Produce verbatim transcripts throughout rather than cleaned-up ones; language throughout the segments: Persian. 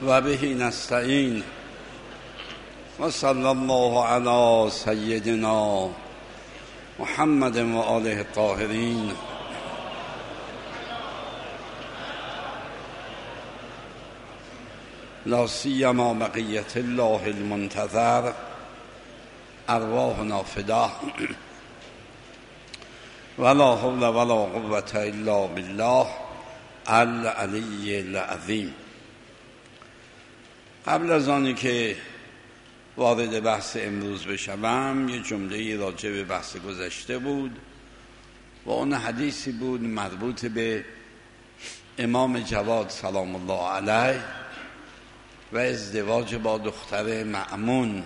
و به نستعین و صلی الله علی سیدنا محمد و آله الطاهرین. لا سیما بقیت الله المنتظر ارواحنا فداه ولا حول ولا قوة الا بالله العلی العظیم. قبل از آنی که وارد بحث امروز بشوم یه جمله راجع به بحث گذشته بود و اون حدیثی بود مربوط به امام جواد سلام الله علیه و ازدواج با دختر مأمون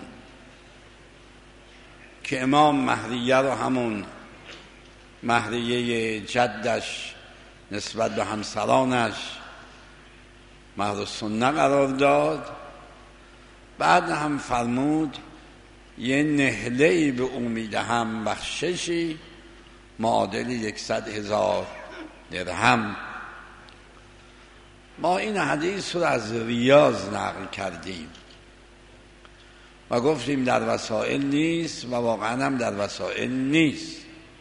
که امام مهریه رو همون مهریه جدش نسبت به همسرانش مهر السنه قرار داد. بعد هم فرمود یه نهله‌ای به او میدهم، بخششی معادل یکصد هزار درهم. ما این حدیث رو از ریاض نقل کردیم و گفتیم در وسائل نیست و واقعا هم در وسائل نیست،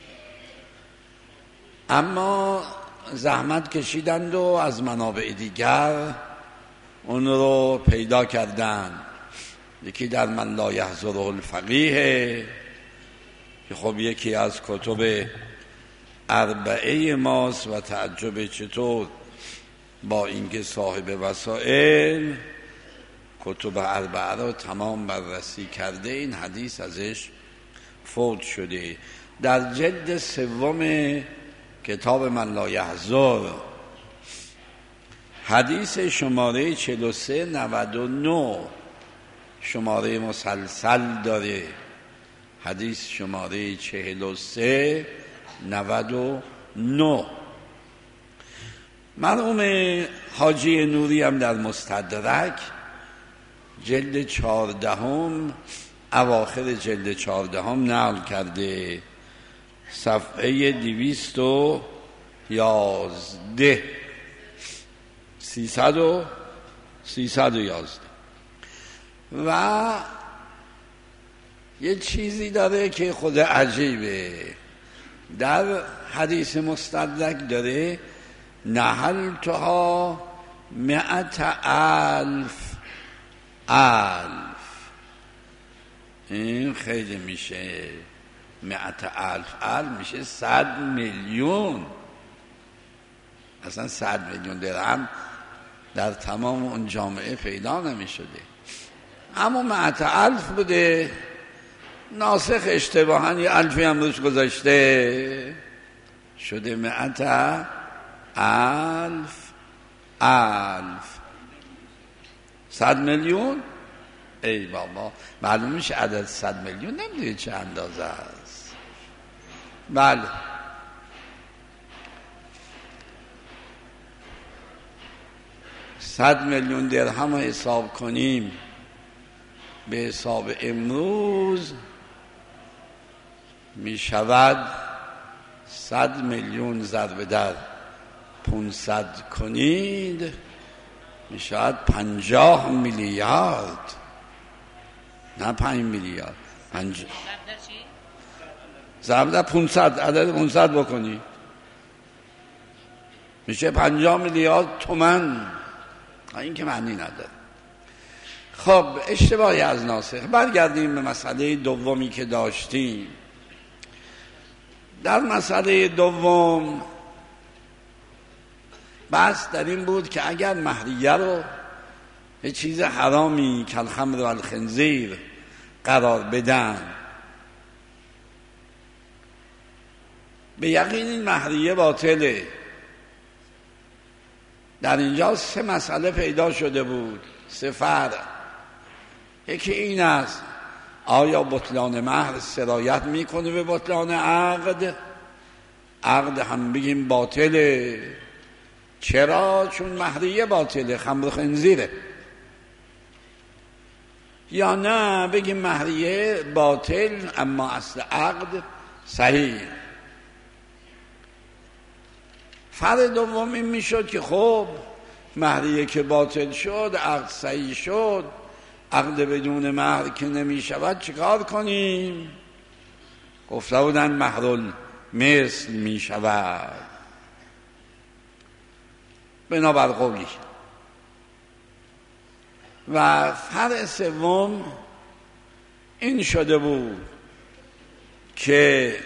اما زحمت کشیدند و از منابع دیگر اون رو پیدا کردن. یکی در من لا یحضره الفقیه که خب یکی از کتب اربعه ماست و تعجب چطور با اینکه صاحب وسائل کتب اربعه رو تمام بررسی کرده این حدیث ازش فوت شده. در جلد سوم کتاب من لا یحضر حدیث شماره چهل و سه نود و نه شماره مسلسل داره. حدیث شماره چهل و سه نود و نه مرحوم حاجی نوری هم در مستدرک جلد چهاردهم اواخر جلد چهاردهم نقل کرده، صفحه دویست و یازده سیصد و سیصد و یازده. و یه چیزی داره که خود عجیبه در حدیث مستدرک داره، نحلتها مئت الف الف. این خیلی میشه، مئت الف الف میشه صد میلیون. اصلا صد میلیون درهم در تمام اون جامعه پیدا نمیشده، اما مئت الف بوده. ناسخ اشتباهاً یه الفی هم روش گذاشته شده مئت الف الف صد میلیون. ای بابا، معلوم میشه عدد صد میلیون نمیدونی چه اندازه است. بله، صد میلیون درهم رو حساب کنیم به حساب امروز می شود صد میلیون ضرب در پانصد کنید می شود پنجاه میلیارد. نه پنج میلیارد، پنج ضرب در پانصد، عدد پانصد بکنی میشه پنجاه میلیارد تومن. این که معنی نداره. خب اشتباهی از ناسخ. برگردیم به مسئله دومی که داشتیم. در مسئله دوم بحث در این بود که اگر مهریه رو یه چیز حرامی که الخمر و الخنزیر قرار بدن، به یقین این مهریه باطله. در اینجا سه مسئله پیدا شده بود، سه فرع. یکی این است آیا بطلان مهر سرایت میکنه به بطلان عقد؟ عقد هم بگیم باطله. چرا؟ چون مهریه باطله، خمر خنزیره. یا نه بگیم مهریه باطل اما اصل عقد صحیح. فرع دوم این میشد که خب مهریه که باطل شد، عقد صحیح شد، عقد بدون مهر که نمی شود چیکار کنیم؟ گفته بودن مهر مثل می شود. بنابر قولی. و فرع سوم این شده بود که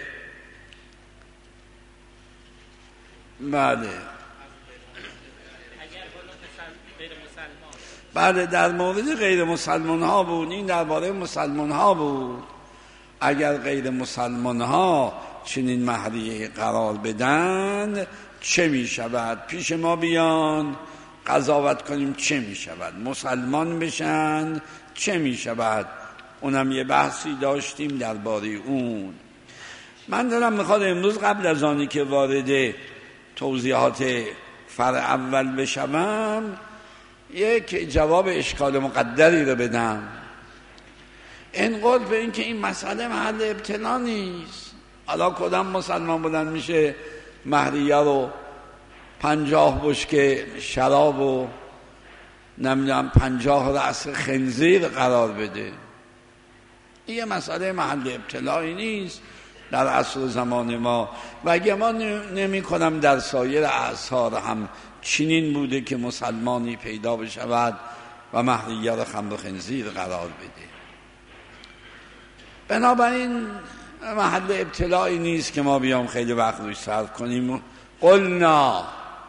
بله بله در مورد غیر مسلمان ها بود، این درباره مسلمان ها بود. اگر غیر مسلمان ها چنین مهریه قرار بدن چه می شود؟ پیش ما بیان قضاوت کنیم چه می شود. مسلمان بشن چه می شود؟ اونم یه بحثی داشتیم درباره اون. من دارم میخواد امروز قبل از آنی که وارد توضیحات فرع اول بشم یک جواب اشکال مقدری رو بدم. این قول به این که این مسئله محل ابتلا نیست. حالا کدام مسلمان بودن میشه مهریه رو پنجاه بشکه شراب و نمیدونم پنجاه رأس خنزیر قرار بده؟ این یه مسئله محل ابتلایی نیست در عصر زمان ما و اگه ما نمی کنم در سایر اعصار هم چنین بوده که مسلمانی پیدا بشود و مهریه را خمر و خنزیر قرار بده. بنابراین محل ابتلایی نیست که ما بیام خیلی وقت روش صرف کنیم. قلنا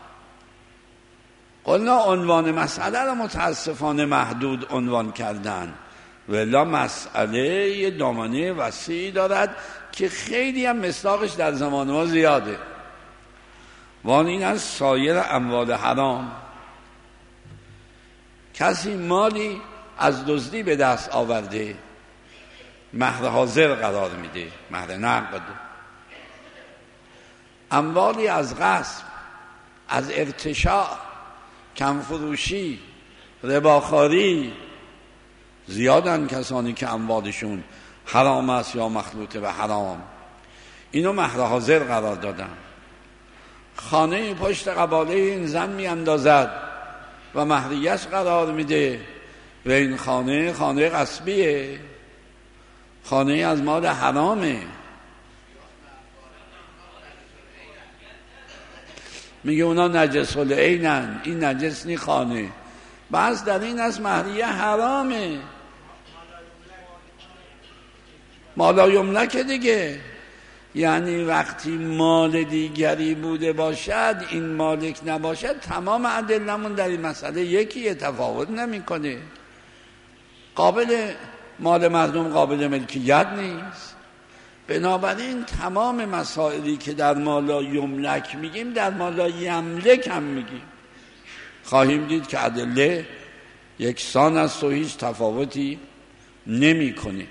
قلنا عنوان مسئله را متاسفانه محدود عنوان کردن، ولی مسئله یه دامنه وسیعی دارد که خیلی هم مصداقش در زمان ما زیاده. وان این از سایر اموال حرام. کسی مالی از دزدی به دست آورده مهر حاضر قرار میده، مهر نقد. اموالی از غصب، از ارتشاء، کمفروشی، رباخواری، زیادن کسانی که اموالشون حرام است یا مخلوطه به حرام، اینو مهر حاضر قرار دادن. خانه پشت قباله این زن می اندازد و مهریه‌اش قرار میده و این خانه خانه غصبیه، خانه از مال حرامه. میگه اونا نجس العینن، این نجس نی خانه. بس در این از مهریه حرامه، مالا یملک دیگه. یعنی وقتی مال دیگری بوده باشد این مالک نباشد، تمام ادله‌مون در این مسئله یکیه، تفاوت نمیکنه. قابل مال مردم قابل ملکیت نیست. بنابراین تمام مسائلی که در مالا یملک میگیم در مالا یملک هم میگیم. خواهیم دید که ادله یکسان است و هیچ تفاوتی نمیکنه.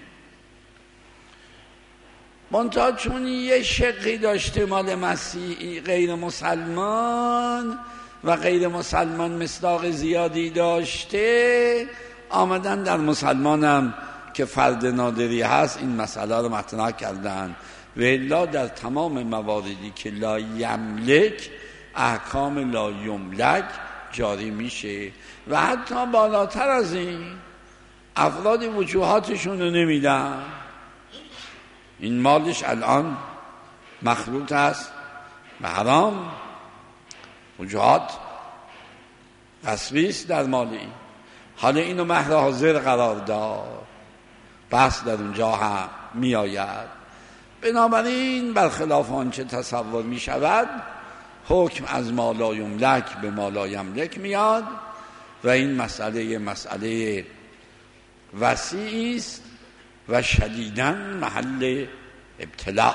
منتها چون یه شقی داشته مال مسیحی غیر مسلمان و غیر مسلمان مصداق زیادی داشته، آمدن در مسلمانم که فرد نادری هست این مسئله رو مطرح کردن. و الا در تمام مواردی که لا یملک احکام لا یملک جاری میشه و حتی بالاتر از این افراد وجوهاتشون رو نمیدن. این مالش الان مخلوط است به حرام، وجوهات غصبی است در مال این، حالا اینو مهر حاضر قرار داد، بحث در اونجا هم می آید. بنابراین برخلاف آنچه تصور می شود حکم از مالا یملک به مالا یملک میاد و این مسئله مسئله وسیعی است و شدیداً محل ابتلا.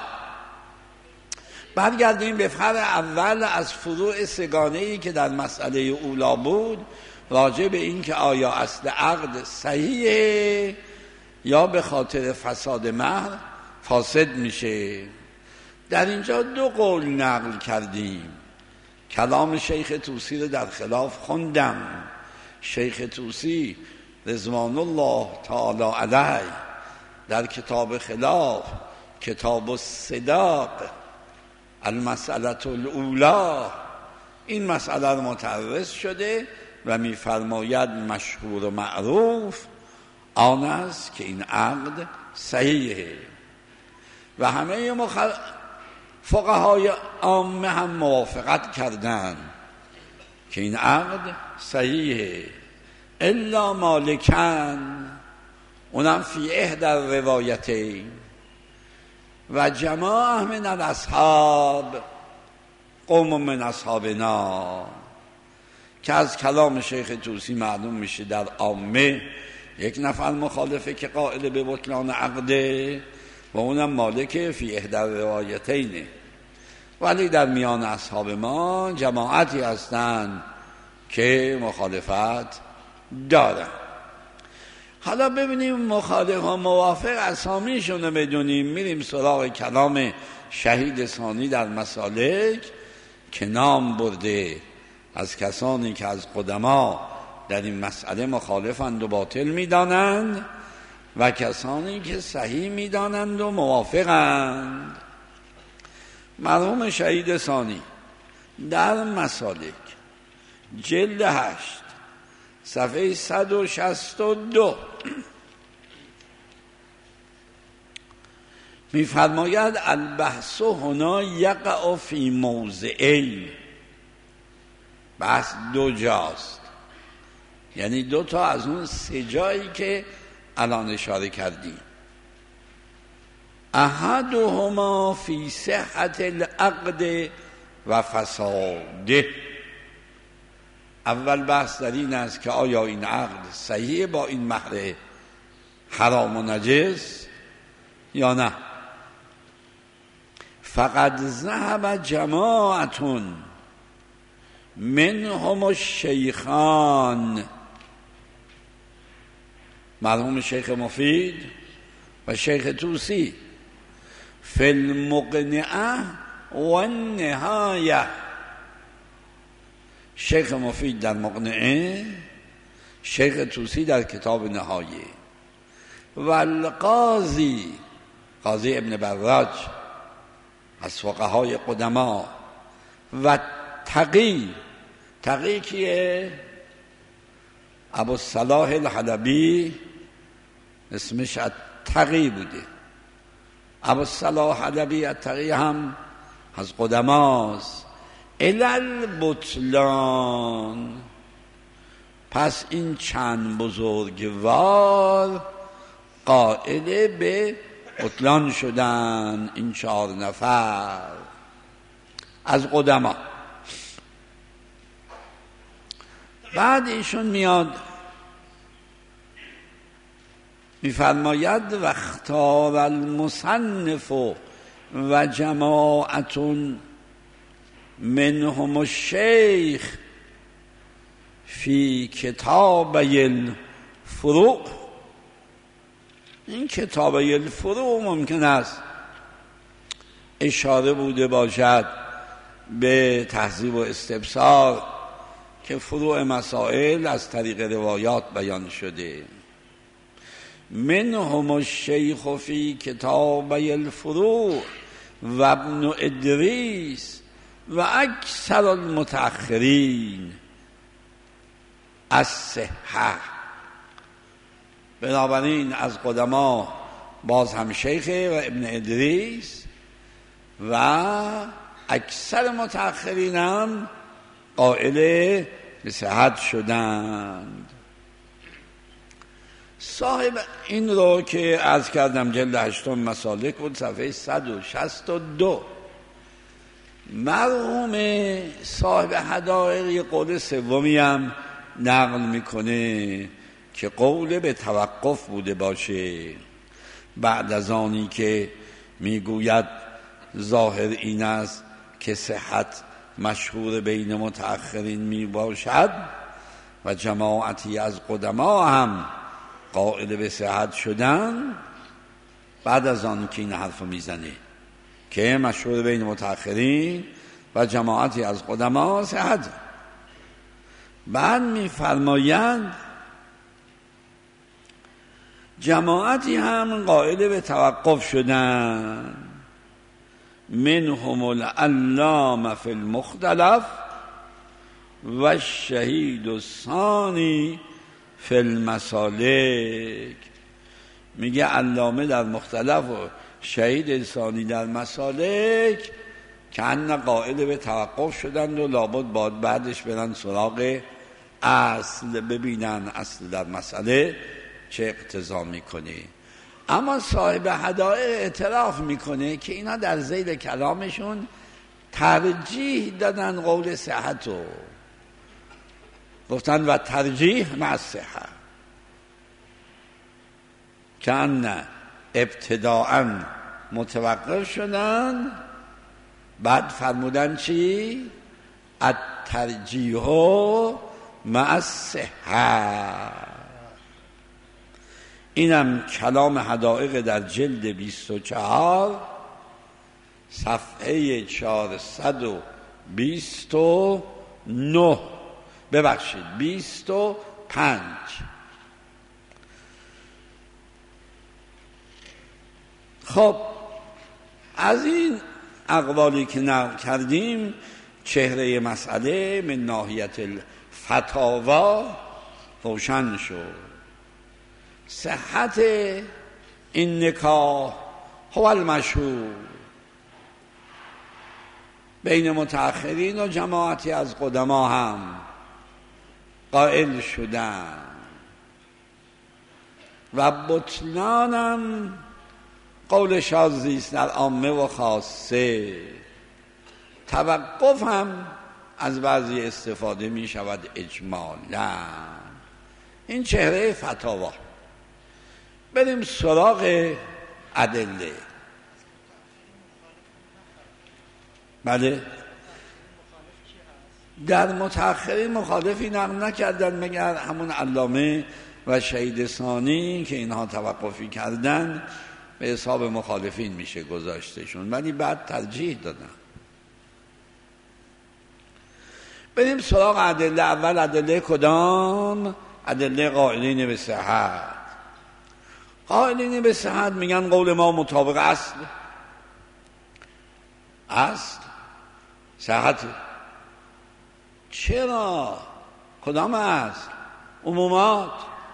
برگردیم به فرع اول از فروع سگانه‌ای که در مسئله اولا بود، راجع به این که آیا اصل عقد صحیحه یا به خاطر فساد مهر فاسد میشه. در اینجا دو قول نقل کردیم. کلام شیخ طوسی رو در خلاف خوندم. شیخ طوسی رضوان الله تعالی علیه در کتاب خلاف، کتاب الصداق، المسئله الاولی، این مسئله رو متعرض شده و می‌فرماید مشهور و معروف آن است که این عقد صحیحه و همه مخل... فقهای عامه هم موافقت کردند که این عقد صحیحه، الا مالکن، اونم فی احدی الروایتین و جماعه من الاصحاب، قوم من اصحابنا، که از کلام شیخ طوسی معلوم میشه در عامه یک نفر مخالفه که قائل به بطلان عقده و اونم مالک فی احدی الروایتینه، ولی در میان اصحاب ما جماعتی هستند که مخالفت دارن. حالا ببینیم مخالف و موافق اسامیشون رو بدونیم. میریم سراغ کلام شهید ثانی در مسالک که نام برده از کسانی که از قدما در این مسئله مخالفند و باطل میدانند و کسانی که صحیح میدانند و موافقند. مرحوم شهید ثانی در مسالک جلد هشت صفحه صد و شصت و دو می‌فرماید البحث هنا یقع فی موضعین، بحث دو جاست، یعنی دو تا از اون سه جایی که الان اشاره کردیم. احدهما فی صحت العقد و فساده، اول بحث در این است که آیا این عقد صحیح با این مهر حرام و نجس یا نه. فقد ذهب جماعتون منهم الشیخان، مرحوم شیخ مفید و شیخ طوسی، فی المقنعه و النهایه، شیخ مفید در مقنعه، شیخ طوسی در کتاب نهایه، و القاضی، قاضی ابن براج از فقهای قدما، و تقی، تقی کیه؟ ابوالصلاح الحلبی، اسمش التقی بوده. ابوالصلاح الحلبی التقی هم از قدماست. الالبطلان، پس این چند بزرگوار قائل به بطلان شدن، این چهار نفر از قدما. بعد ایشون میاد میفرماید و اختار المصنف و جماعتون منهم الشیخ فی کتابی الفروع، این کتابی الفروع ممکن است اشاره بوده باشد به تهذیب و استبصار که فروع مسائل از طریق روایات بیان شده. منهم الشیخ فی کتابی الفروع و ابن ادریس و اکثر المتأخرین از صحه، بنابراین از قدما باز هم شیخ و ابن ادریس و اکثر متأخرین هم قائل به صحت شدند. صاحب این رو که عرض کردم جلد هشتم مسالک بود صفحه صد و شصت و دو، مرحوم صاحب حدائق قول سومی هم نقل میکنه که قول به توقف بوده باشه، بعد از آنی که میگوید ظاهر این است که صحت مشهور بین متأخرین می باشد و جماعتی از قدما هم قائل به صحت شدن. بعد از آن که این حرف میزنه که مشهور بین متأخرین و جماعتی از قدما صحت، بعد میفرمایند جماعتی هم قائل به توقف شدن، منهم العلامه فی المختلف و شهید و ثانی فی المسالک. میگه علامه در مختلف و شهید ثانی در مسالک که ان قائل به توقف شدند و لابد باید بعدش برن سراغ اصل ببینن اصل در مسئله چه اقتضا میکنه. اما صاحب هدایق اعتراف میکنه که اینا در ذیل کلامشون ترجیح دادن قول صحتو، گفتن و ترجیح مع صحت، که ان ابتداءً متوقف شدن بعد فرمودن چی؟ الترجیح مع الصحت. اینم کلام حدائق در جلد بیست و چهار صفحه چهارصد و بیست و نه، ببخشید بیست و پنج. خب از این اقوالی که نقل کردیم چهره مسئله من ناحیت الفتاوا روشن شد. صحت این نکاح هو المشهور بین متأخرین و جماعتی از قدما هم قائل شدن و بطلانم قول شاذی است در عامه و خاصه. توقف هم از بعضی استفاده می شود اجمالا. این چهره فتاوا. بریم سراغ ادله. بله، در متأخرین مخالفی نقل نکردن مگر همون علامه و شهید ثانی که اینها توقفی کردن به حساب مخالفین میشه گذاشتشون، ولی بعد ترجیح دادن. بریم سراغ ادله. اول ادله کدام؟ ادله قائلین به صحت. قائلین به صحت میگن قول ما مطابق اصل اصل صحت. چرا؟ کدام اصل؟ عمومات.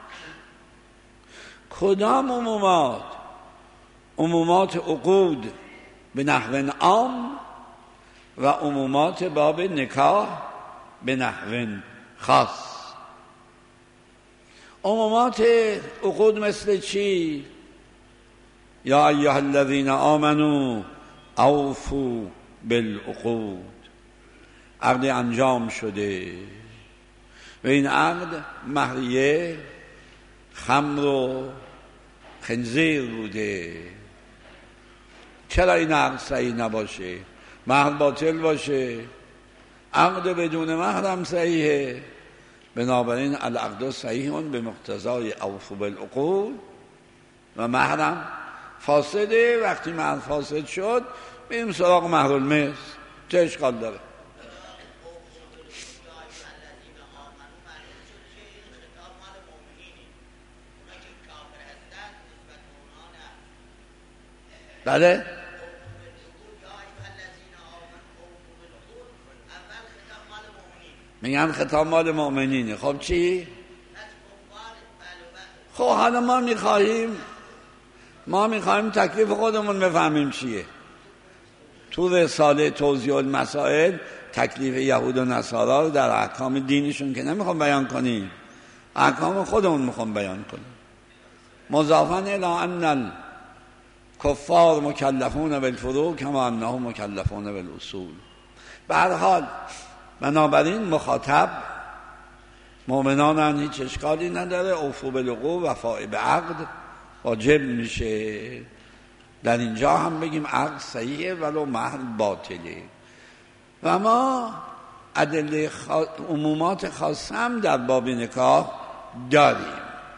کدام عمومات؟ عمومات عقود به نحو عام و عمومات باب نکاح به نحو خاص. عمومات عقود مثل چی؟ یا ایها الذین آمنوا اوفوا بالعقود. عقد انجام شده و این عقد مهریه خمر و خنزیر بوده. چرا این عقد صحیح نباشه؟ مهر باطل باشه. عقد بدون مهر هم صحیحه. بنابراین العقد صحیح به مقتضای اوفوا بالعقود و مهرم فاسده. وقتی مهر فاسد شد بریم سراغ مهر المثل. چه اشکال داره؟ بله؟ میگن خطاب مال مؤمنینه. خب چی؟ خب حالا ما میخواهیم ما میخواهیم تکلیف خودمون بفهمیم چیه. تو رساله توضیح المسائل تکلیف یهود و نصارا رو در احکام دینشون که نمیخوام بیان کنیم، احکام خودمون میخوام بیان کنیم. مضافاً الی ان الکفار مکلفون بالفروع کما انهم مکلفون بالاصول. به هر حال بنابراین مخاطب مؤمنان هیچ اشکالی نداره. اوفوا بالعقود، وفاء به عقد واجب میشه. در اینجا هم بگیم عقد صحیحه ولو مهر باطله. و ما ادله خاص، عمومات خاص هم در باب نکاح داریم.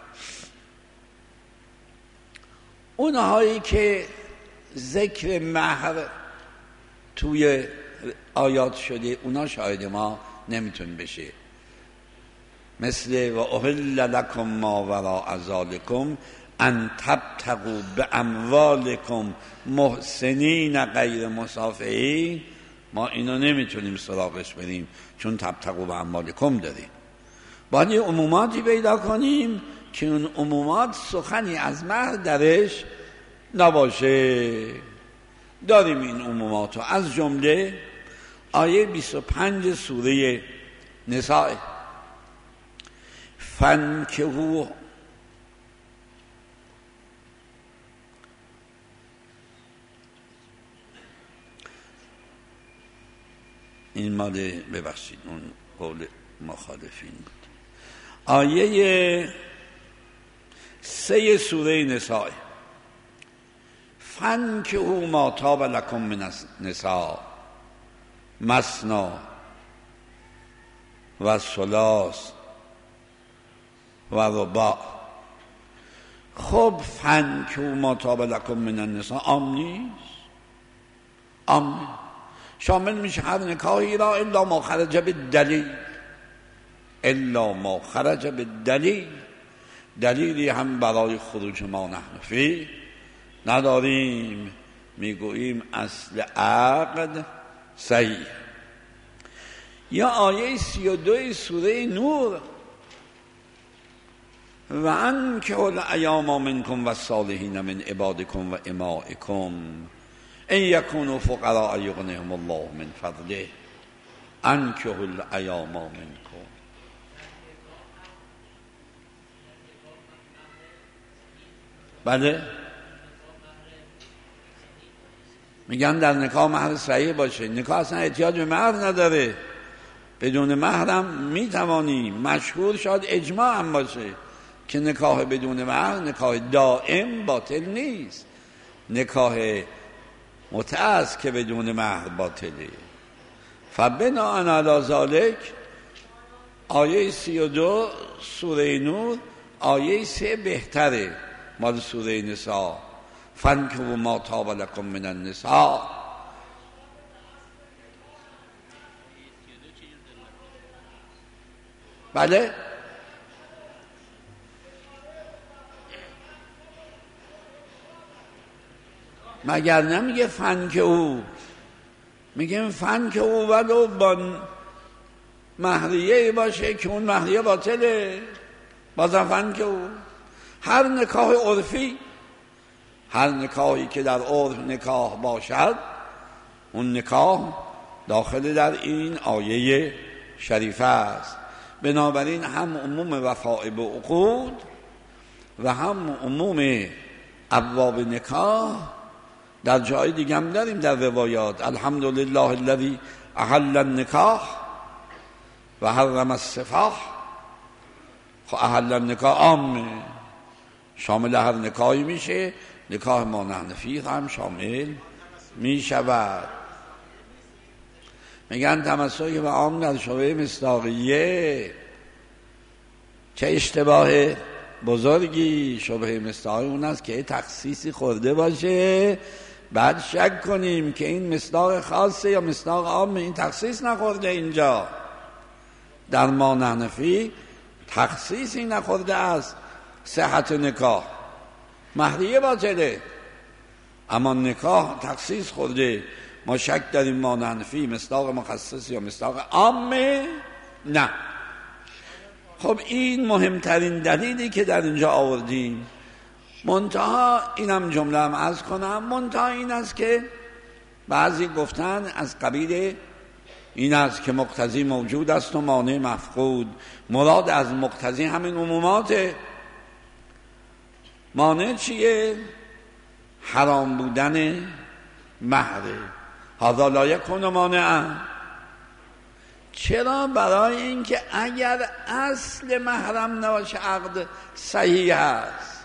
اونهایی که ذکر مهر توی آیات شده اونا شاهد ما نمیتون بشه. مثل و احل لکم ما وراء ذالکم ان تبتغوا باموالکم محسنین غیر مسافحین ما اینو نمیتونیم سراغش بریم چون تبتغوا باموالکم داریم. باید یه عموماتی پیدا کنیم که اون عمومات سخنی از مهر درش نباشه. داریم این عموماتو، از جمله آیه بیست و پنج سوره نساء: فانکحوا این مال ببخشید اون قول مخالفین بود. آیه سه سوره نساء: فانکحوا ما طاب لکم من النساء مثنی و ثلاث و رباع. خب فانکحوا ما طاب لکم من النساء عام نیست؟ عام شامل میشه هر نکاحی را الا ما خرج بالدلیل، الا ما خرج بالدلیل. دلیلی هم برای خروج ما نحن فی نداریم. میگوییم اصل عقد صحیح. یا آیه سی و دو سوره نور: و انکحوا الایام منکم و الصالحین من عبادکم و امائکم ان یکونوا فقراء یغنیهم الله من فضله انکحوا الایام منکم. بله میگن در نکاح مهر صحیح باشه. نکاح اصلا احتیاج به مهر نداره، بدون مهرم میتوانی. مشهور شاید اجماع هم باشه که نکاح بدون مهر نکاح دائم باطل نیست، نکاح متع است که بدون مهر باطله. فبناء علی ذلک آیه سی و دو سوره نور آیه سه بهتره مال سوره نساء: فانکحوا ما طاب لکم من النساء. بله مگر نمیگه فانکحوا؟ میگه فانکحوا ولو با مهریه باشه که اون مهریه باطله، بازم فانکحوا. هر نکاح عرفی، هر نکاحی که در عرف نکاح باشد، اون نکاح داخل در این آیه شریفه است. بنابراین هم عموم وفاء به عقود و هم عموم ابواب نکاح در جای دیگه هم داریم در روایات: الحمدلله الذی احل النکاح و حرم السفاح. خب احل النکاح عامه، شامل هر نکاحی میشه. نکاح ما نحن فیه هم شامل میشود. میگن تمسک به عام در شبهه مصداقیه. چه اشتباه بزرگی! شبهه مصداقی اون است که تخصیصی خورده باشه بعد شک کنیم که این مصداق خاصه یا مصداق عامه. این تخصیص نخورده اینجا. در ما نحن فیه تخصیصی نخورده است. صحت نکاح مهریه باطله، اما نکاح تخصیص خورده. ما شک داریم ما نحن فیه مصداق مخصص یا مصداق عامه؟ نه. خب این مهمترین دلیلی که در اینجا آوردیم. منتها اینم جمله هم عرض کنم، منتها این است که بعضی گفتن از قبیل این است که مقتضی موجود است و مانع مفقود. مراد از مقتضی همین عموماته. مانع چیه؟ حرام بودن مهره. هذا لا یکون مانعا. چرا؟ برای اینکه اگر اصل محرم نباشه عقد صحیح است.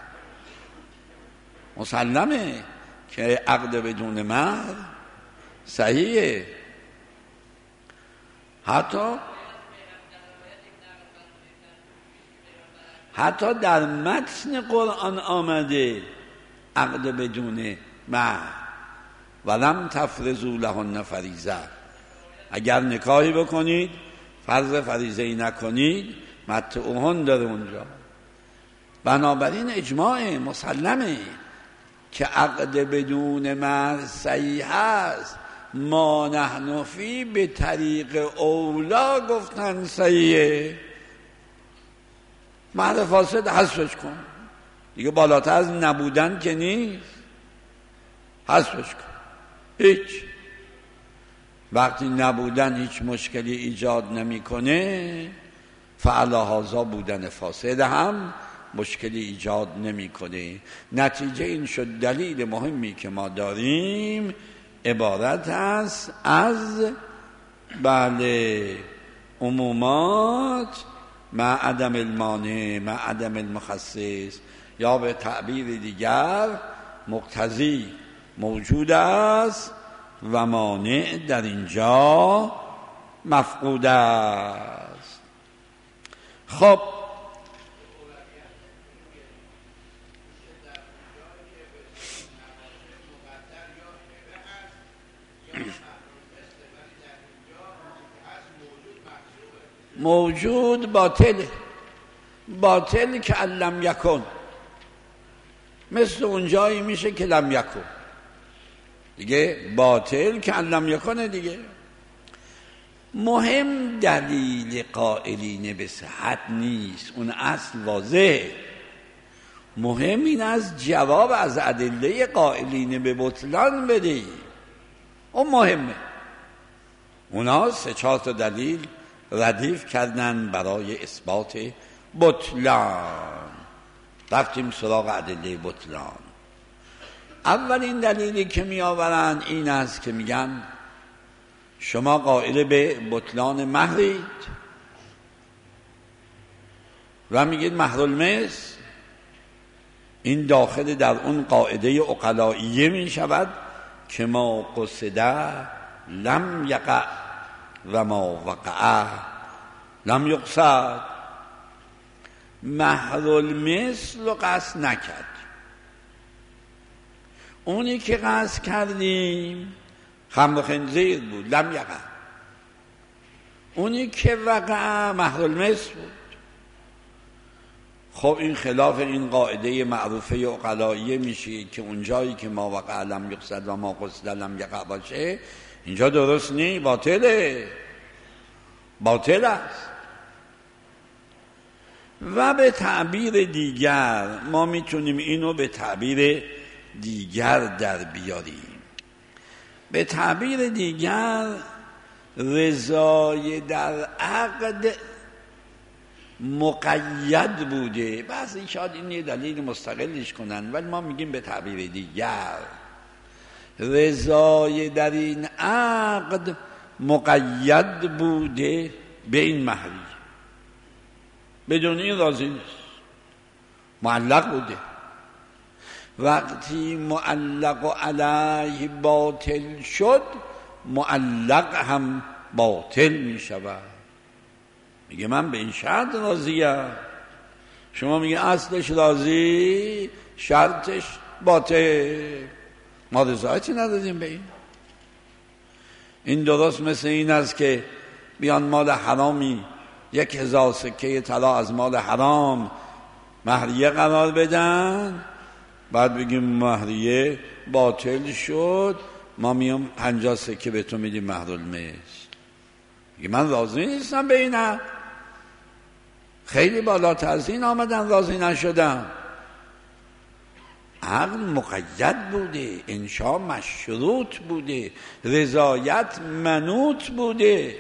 مسلمه که عقد بدون مهر صحیحه. حتی حتی در متن قرآن آمده عقد بدون مهر: ولم تفرضوا لهن فریضه. اگر نکاحی بکنید فرض فریضه‌ای نکنید متعوهن داره اونجا. بنابراین اجماع مسلمه که عقد بدون مهر صحیح است. ما نحن فی به طریق اولا گفتن صحیحه، مهر فاسد حذفش کن دیگه، بالاتر از نبودن که نیست، حذفش کن. هیچ وقتی نبودن هیچ مشکلی ایجاد نمیکنه، فعلا هازا بودن فاسد هم مشکلی ایجاد نمیکنه. نتیجه این شد دلیل مهمی که ما داریم عبارت است از بله عمومات مع عدم المانع مع عدم المخصص، یا به تعبیر دیگر مقتضی موجود است و مانع در اینجا مفقود است. خب موجود باطل، باطل که لم یکن، مثل اونجایی میشه که لم یکن دیگه، باطل که لم یکن دیگه. مهم دلیل قائلین به صحت نیست، اون اصل واضحه. مهم این از جواب از ادله قائلین به بطلان بدی، اون مهمه. اونا سه چهار تا دلیل ردیف کردن برای اثبات بطلان. رفتیم سراغ ادله بطلان. اولین دلیلی که می آورند این است که میگن شما قائل به بطلان مهرید و میگید مهر المثل، این داخل در اون قاعده عقلائیه می شود که ما قصده لم یقع و ما وقع لم یقصد. مهر المثل رو قصد نکرد، اونی که قصد کردیم خمر خنزیر بود، لم یقع. اونی که وقع مهر المثل بود. خب این خلاف این قاعده معروفه عقلائیه میشه که اونجایی که ما وقع لم یقصد و ما قصد لم یقع باشه، اینجا درست نی، باطله، باطل است. و به تعبیر دیگر ما میتونیم اینو به تعبیر دیگر در بیاریم. به تعبیر دیگر رضای در عقد مقید بوده. بعضی شاید این یه دلیل مستقلش کنن، ولی ما میگیم به تعبیر دیگر رضای در این عقد مقید بوده به این مهری، بدون این راضی نیست، معلق بوده. وقتی معلق علیه باطل شد، معلق هم باطل می شود. میگه من به این شرط راضیم، شما میگه اصلش راضی، شرطش باطل. ما رضایتی ندادیم به این. این درست مثل این است که بیان مال حرامی یک هزار سکه طلا از مال حرام مهریه قرار بدن، بعد بگیم مهریه باطل شد، ما میام پنجاه سکه به تو میدیم مهر المثل. میگه من راضی نیستم به این، خیلی بالاتر از این آمدن راضی نشدم. عقل مقید بوده، انشا مشروط بوده، رضایت منوط بوده.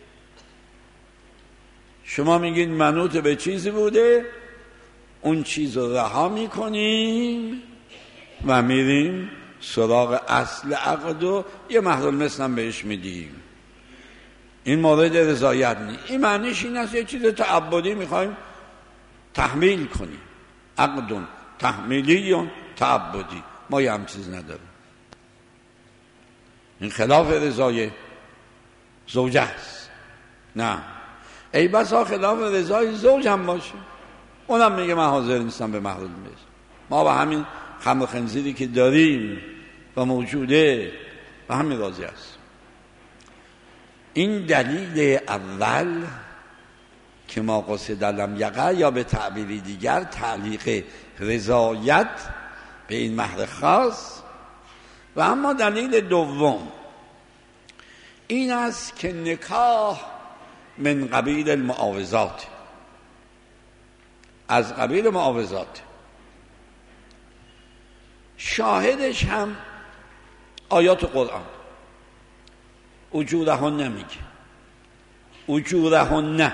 شما میگید منوط به چیزی بوده، اون چیز رو رها میکنیم و میریم سراغ اصل عقد و یه مهر المثل هم بهش میدیم. این مورد رضایت نیست. این معنیش این است یه چیز تعبدی میخوایم تحمیل کنیم، عقدون تحمیلیون تعبدی. ما یه هم چیز نداریم. این خلاف رضای زوجه است. نه، ای بسا خلاف رضای زوج هم باشه، اونم میگه من حاضر نیستم به مهر المثل. ما با همین خمر خنزیری که داریم و موجوده و همین راضی است. این دلیل اول که ما قصد لم یقع، یا به تعبیری دیگر تعلیق رضایت به این مهر خاص. و اما دلیل دوم این است که نکاح من قبیل المعاوضات، از قبیل معاوضات. شاهدش هم آیات قرآن. اجورهن نمیگه، اجورهن نه،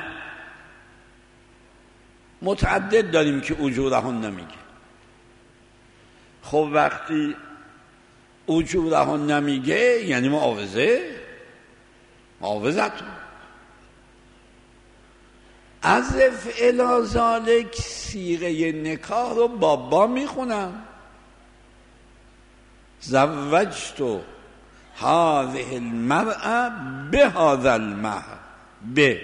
متعدد داریم که اجورهن نمیگه. خب وقتی اجورهن نمیگه یعنی معاوضه، معاوضتون. از فعل ذالک صیغه نکاح رو بابا میخونم. زوجت هذه المرأة بهذا المهر. به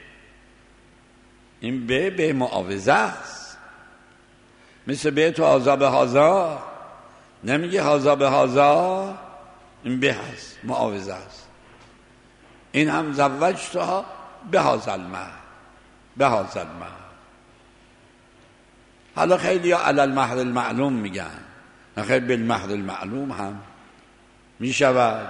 این به به معاوضه است، مثل به تو هذا به هذا نمیگه، هذا به هذا، این به هست، معاوضه است. این هم زوجتها به هذا المهر، به هذا المهر. حالا خیلی ها علی المهر المعلوم میگن، نخیر بالمهر المعلوم هم میشود.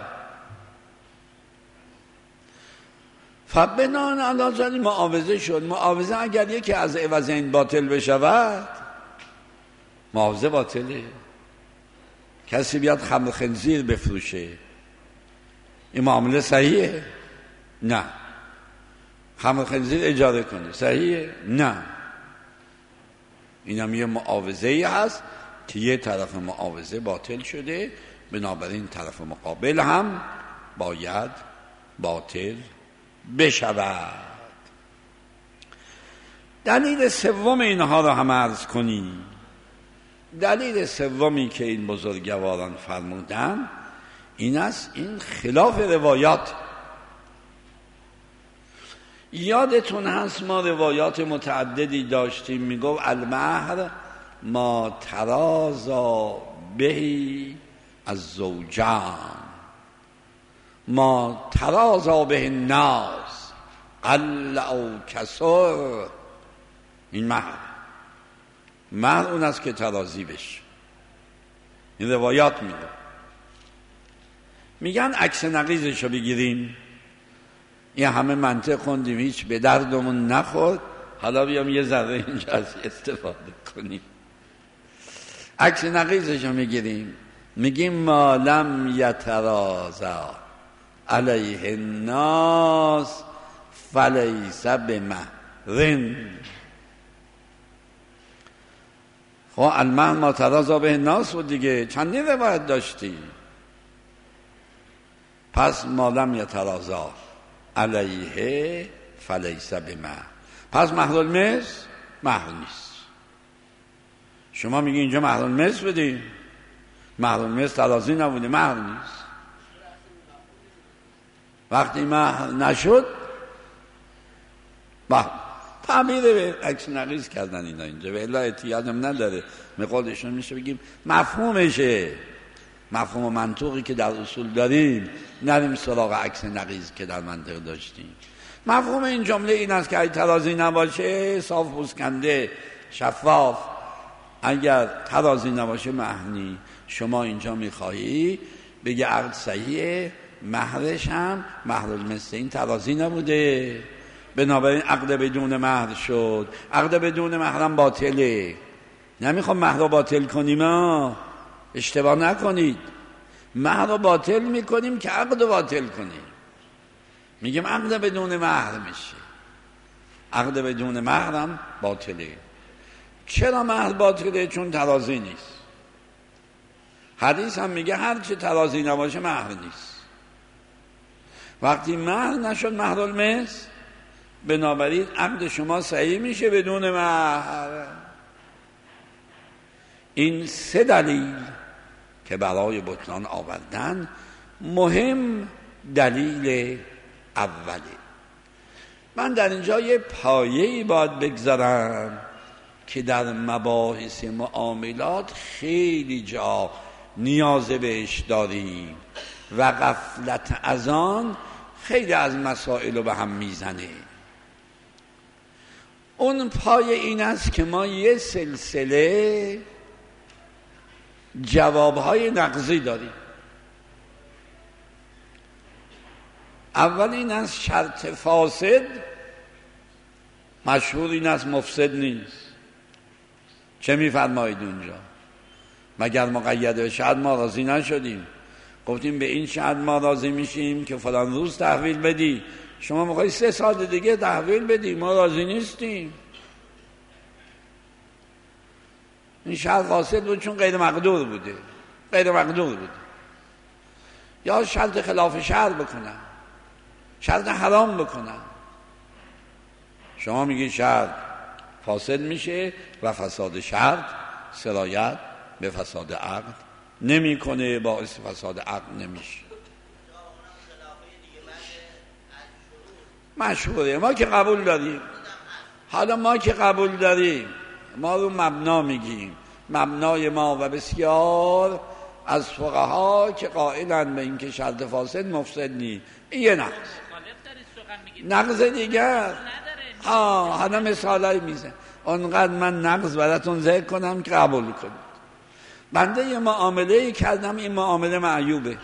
فبنان علی ذلک معاوضه شد. معاوضه اگر یکی از عوضین باطل بشود، معاوضه باطله. کسی بیاد خمر خنزیر بفروشه، این معامله صحیحه؟ نه. خمر خنزیر اجاره کنه، صحیحه؟ نه. این هم یه معاوضه ای هست که یه طرف معاوضه باطل شده، بنابراین طرف مقابل هم باید باطل بشود. دلیل سوم اینها رو هم عرض کنیم. دلیل سومی که این بزرگواران فرمودن این است، این خلاف روایات. یادتون هست ما روایات متعددی داشتیم، میگو المهر ما ترازا بهی از زوجان، ما ترازا به الناس قل او کسر. این مهر، مهر اون است که ترازی بشه. این روایات میگه، میگن عکس نقیضشو بگیریم. این همه منطق خوندیم، هیچ به دردمون نخورد، حالا بیام یه ذره اینجا از استفاده کنیم. عکس نقیضشو میگیریم، میگیم ما لم یترازا علیه الناس فلیس بمهر. خب المهر ما ترازا به الناس بود دیگه، چندین روایت داشتیم. پس ما لم یترازا علیه فلیس بمهر، پس مهر المثل مهر نیست. شما میگی اینجا مهر المثل بدیم، مهر المثل ترازی نبوده، مهر نیست. وقتی مهر نشد مهر تعبیر به عکس نقیض کردن اینا اینجا، به الا احتیاجم نداره. مقالشون میشه بگیم مفهومشه، مفهوم منطوقی که در اصول داریم، نریم سراغ عکس نقیض که در منطق داشتیم. مفهوم این جمله این است که اگه ترازی نباشه، صاف بوسکنده شفاف، اگر ترازی نباشه مهنی. شما اینجا میخواهی بگه عقد صحیحه، مهرش هم مهر المثل، این ترازی نبوده، بنابراین عقد بدون مهر شد. عقد بدون مهرم باطله. نمیخوام مهر رو باطل کنیم، ها اشتباه نکنید. مهر رو باطل میکنیم که عقد رو باطل کنیم. میگیم عقد بدون مهر میشه، عقد بدون مهرم باطله. چرا مهر باطله؟ چون ترازی نیست. حدیث هم میگه هر چه ترازی نباشه مهر نیست. وقتی مهر نشد مهر المثل، بنابراین عقد شما صحیح میشه بدون مهر. این سه دلیل که برای بطلان آوردن، مهم دلیل اوله. من در اینجا یه پایه‌ای باید بگذارم که در مباحث معاملات خیلی جا نیاز بهش داریم و غفلت از آن خیلی از مسائل رو به هم میزنه. اون پایه این است که ما یه سلسله جوابهای نقضی داریم. اول این از شرط فاسد مشهور این از مفسد نیست. چه میفرمایید اونجا؟ مگر مقید به شرط ما راضی نشدیم؟ گفتیم به این شرط ما راضی میشیم که فلان روز تحویل بدی، شما میخوایی سه سال دیگه تحویل بدی، ما راضی نیستیم. این شرط فاسد بود چون غیر مقدور بوده، غیر مقدور بوده. یا شرط خلاف شرع بکنن، شرط حرام بکنن. شما میگی شرط فاسد میشه و فساد شرط سرایت به فساد عقد نمیکنه، باعث فساد عقد نمیشه. مشهوره، ما که قبول داریم. حالا ما که قبول داریم، ما رو مبنا میگیم. مبنای ما و بسیار از فقها که قائلن به این که شرط فاسد مفسد نی. این یه نقض نقض دیگر. ها حالا مثالایی میزن. اونقدر من نقض براتون ذکر کنم که قبول کنید. بنده یه معامله کردم، این معامله معیوبه.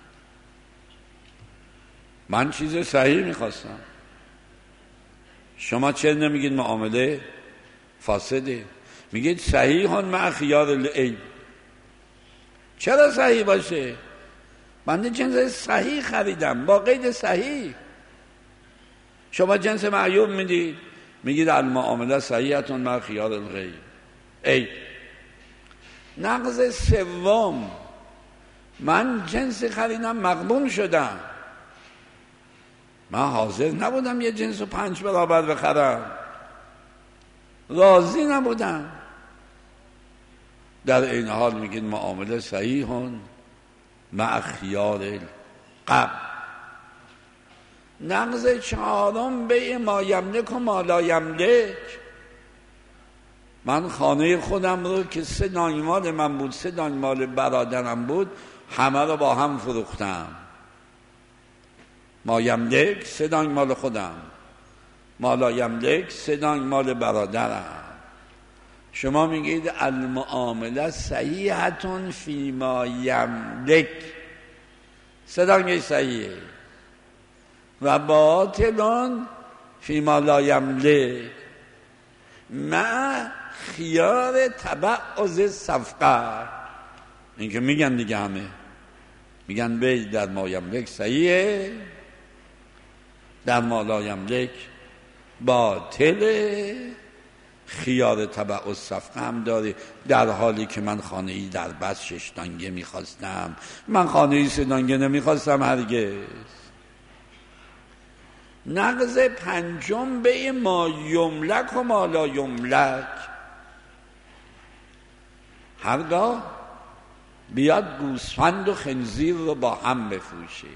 من چیز صحیح میخواستم، شما چرا نمیگید معامله فاسده؟ میگید صحیحون مع خیار العیب. چرا صحیح باشه؟ بنده جنس صحیح خریدم با قید صحیح. شما جنس معیوب میدید، میگید المعامله صحیحتون مع خیار الغیب عیب. نقض سوم، من جنس خریدم مغبون شدم، من حاضر نبودم یه جنس رو پنج برابر بخرم، راضی نبودم. در این حال میگید معامله صحیحون مع خیار القبض. نقض چهارم بیع ما یملک و ما لا یملک. من خانه خودم رو که سه دانگ مال من بود، سه دانگ مال برادرم بود، همه رو با هم فروختم. ما یملک سه دانگ مال خودم، ما لا یملک سه دانگ مال برادرم. شما میگید المعامله صحیحتون فی ما یملک، سه دانگش صحیحه، و باطلون فی ما لا یملک مع خیار تبعض صفقه. این که میگن دیگه، همه میگن بی در ما یملک صحیحه، در ما لا یملک باطله، خیار تبعض صفقه هم داره. در حالی که من خانه ای در بس شش دانگه میخواستم، من خانه ای سه دانگه نمیخواستم هرگز. نقض پنجم به ما یملک و ما لا یملک. هرگاه بیاد گوسفند و خنزیر رو با هم بفروشه،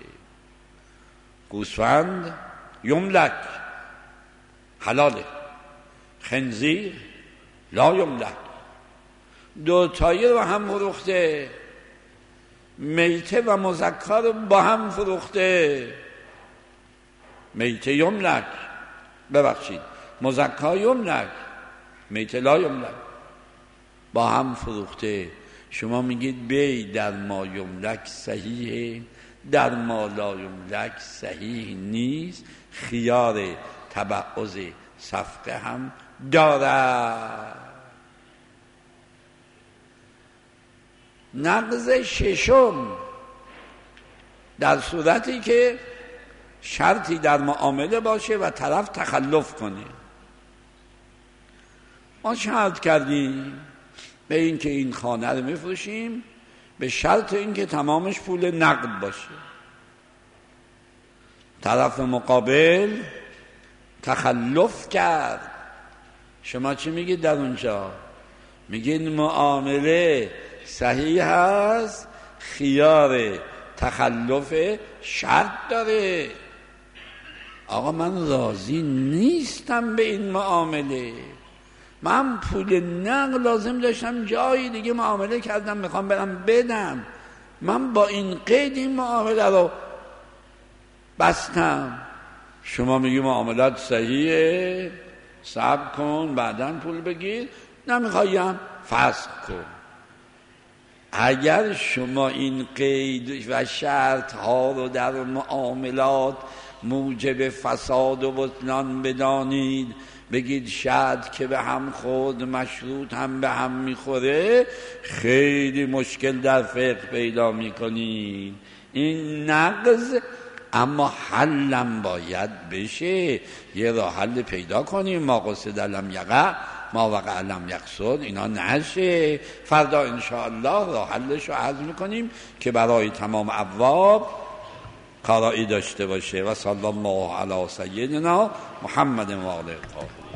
گوسفند یملک حلاله، خنزیر لا یملک، دو تایی رو هم فروخته، میته و مزکا رو با هم فروخته. میته یملک، ببخشید مزکا یملک، میته لا یملک، با هم فروخته. شما میگید بی در ما یملک صحیحه، در ما لا یملک صحیح نیست، خیار تبعض صفقه هم دارد. نقض ششم، در صورتی که شرطی در معامله باشه و طرف تخلف کنه. ما شرط کردیم به این که این خانه رو میفروشیم به شرط این که تمامش پول نقد باشه. طرف مقابل تخلف کرد. شما چی میگید در اونجا؟ میگید معامله صحیح هست، خیار تخلف شرط داره. آقا من راضی نیستم به این معامله، من پول نقد لازم داشتم جایی دیگه معامله کردم، میخوام برم بدم، من با این قید این معامله رو بستم. شما میگی معاملات صحیحه، صبر کن بعداً پول بگیر، نمیخوایم فسخ کن. اگر شما این قید و شرط ها رو در معاملات موجب فساد و بطلان بدانید، بگید شد که به هم خود مشروط هم به هم میخوره، خیلی مشکل در فقه پیدا میکنید. این نقض اما حلم باید بشه، یه راه حل پیدا کنیم. ما قصد لم یقع ما وقع لم یقصد، اینا نشه. فردا انشاءالله راه حلش رو عرض میکنیم که برای تمام ابواب کارایی داشته باشه. و صلی الله علی سیدنا محمد و آله الطاهرین.